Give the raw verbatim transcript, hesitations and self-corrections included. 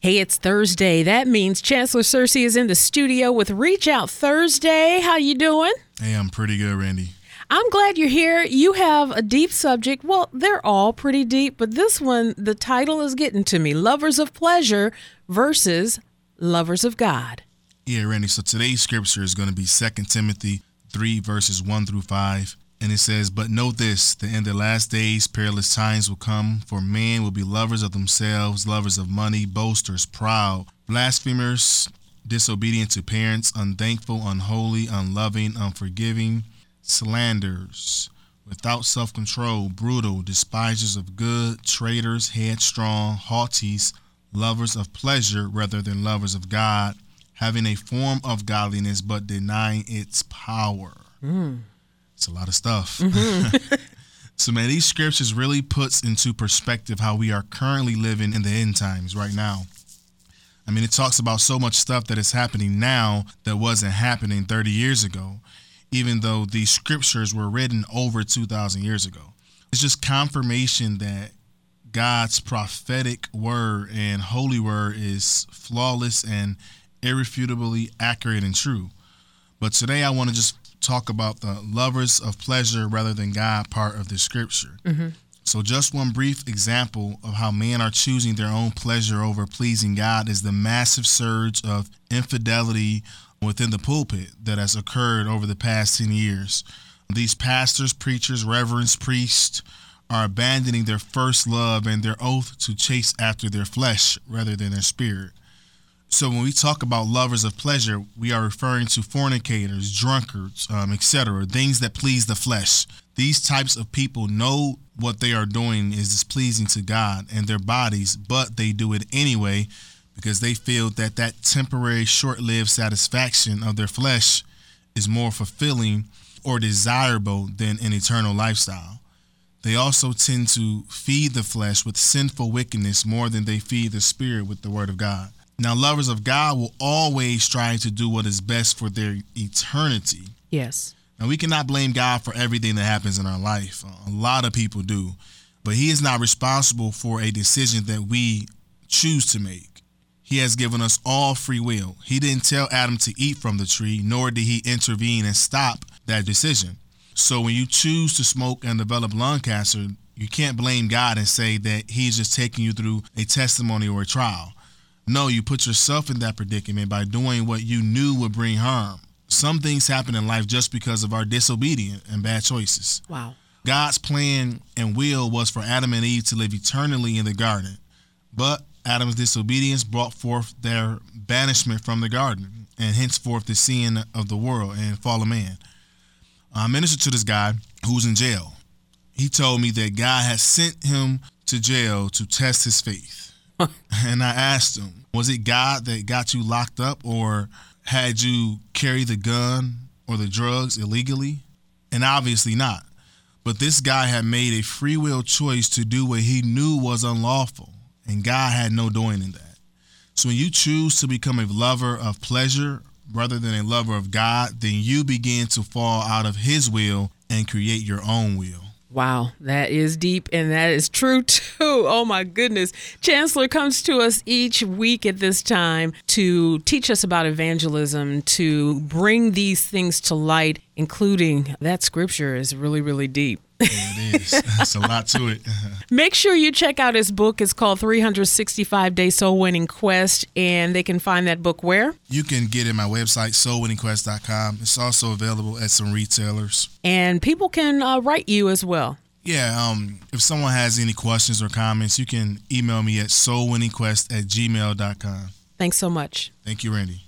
Hey, it's Thursday. That means Chancellor Cersei is in the studio with Reach Out Thursday. How you doing? Hey, I'm pretty good, Randy. I'm glad you're here. You have a deep subject. Well, they're all pretty deep, but this one, the title is getting to me. Lovers of Pleasure versus Lovers of God. Yeah, Randy. So today's scripture is going to be Second Timothy three, verses one through five. And it says, "But know this, that in the last days perilous times will come, for men will be lovers of themselves, lovers of money, boasters, proud, blasphemers, disobedient to parents, unthankful, unholy, unloving, unforgiving, slanderers, without self-control, brutal, despisers of good, traitors, headstrong, haughty, lovers of pleasure rather than lovers of God, having a form of godliness but denying its power." Mm. It's a lot of stuff. Mm-hmm. So, man, these scriptures really puts into perspective how we are currently living in the end times right now. I mean, it talks about so much stuff that is happening now that wasn't happening thirty years ago, even though these scriptures were written over two thousand years ago. It's just confirmation that God's prophetic word and holy word is flawless and irrefutably accurate and true. But today I want to just talk about the lovers of pleasure rather than God part of the scripture. Mm-hmm. So just one brief example of how men are choosing their own pleasure over pleasing God is the massive surge of infidelity within the pulpit that has occurred over the past ten years. These pastors, preachers, reverends, priests are abandoning their first love and their oath to chase after their flesh rather than their spirit. So when we talk about lovers of pleasure, we are referring to fornicators, drunkards, um, et cetera, things that please the flesh. These types of people know what they are doing is displeasing to God and their bodies, but they do it anyway because they feel that that temporary, short-lived satisfaction of their flesh is more fulfilling or desirable than an eternal lifestyle. They also tend to feed the flesh with sinful wickedness more than they feed the spirit with the word of God. Now, lovers of God will always try to do what is best for their eternity. Yes. Now, we cannot blame God for everything that happens in our life. A lot of people do. But he is not responsible for a decision that we choose to make. He has given us all free will. He didn't tell Adam to eat from the tree, nor did he intervene and stop that decision. So when you choose to smoke and develop lung cancer, you can't blame God and say that he's just taking you through a testimony or a trial. No, you put yourself in that predicament by doing what you knew would bring harm. Some things happen in life just because of our disobedience and bad choices. Wow. God's plan and will was for Adam and Eve to live eternally in the garden. But Adam's disobedience brought forth their banishment from the garden and henceforth the sin of the world and fall of man. I ministered to this guy who's in jail. He told me that God has sent him to jail to test his faith. And I asked him, was it God that got you locked up, or had you carry the gun or the drugs illegally? And obviously not. But this guy had made a free will choice to do what he knew was unlawful, and God had no doing in that. So when you choose to become a lover of pleasure rather than a lover of God, then you begin to fall out of his will and create your own will. Wow, that is deep, and that is true, too. Oh, my goodness. Chancellor comes to us each week at this time to teach us about evangelism, to bring these things to light, including that scripture is really, really deep. Yeah, it is. There's a lot to it. Make sure you check out his book. It's called three hundred sixty-five day Soul Winning Quest, and they can find that book where? You can get it at my website, soul winning quest dot com. It's also available at some retailers. And people can uh, write you as well. Yeah, um, if someone has any questions or comments, you can email me at soul winning quest at gmail dot com. Thanks so much. Thank you, Randy.